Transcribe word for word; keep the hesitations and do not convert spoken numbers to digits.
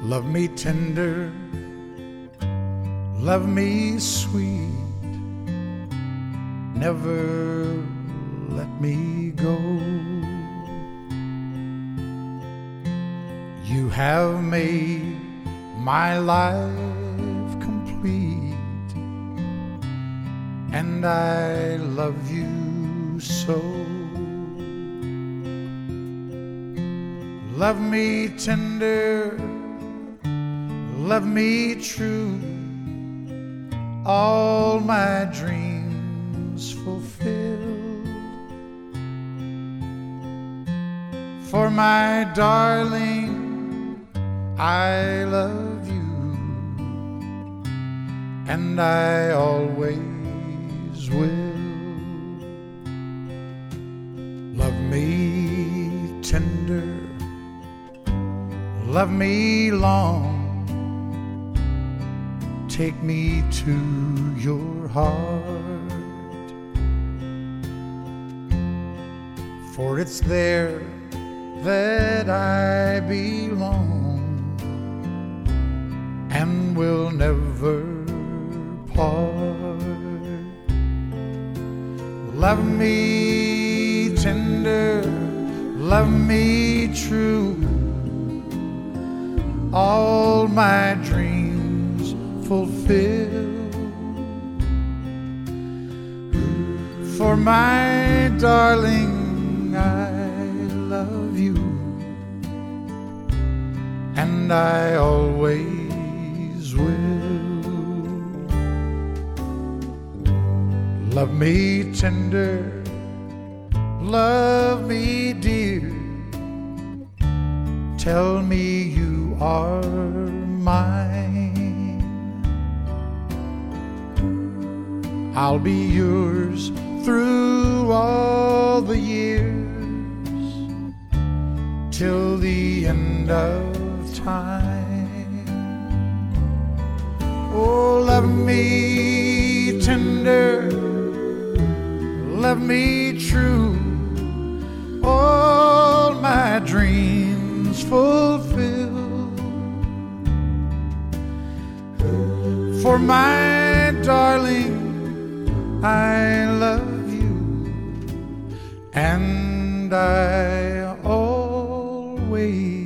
Love me tender, love me sweet, never let me go. You have made my life complete, and I love you so. Love me tender, love me true, all my dreams fulfilled. For my darling, I love you, and I always will. Love me tender, love me long, take me to your heart, for it's there that I belong and will never part. Love me tender, love me true, all my dreams fulfill. For my darling, I love you, and I always will. Love me tender, love me dear, tell me you are mine. I'll be yours through all the years, till the end of time. Oh, love me tender, love me true, all my dreams fulfill. For my darling, I love you, and I always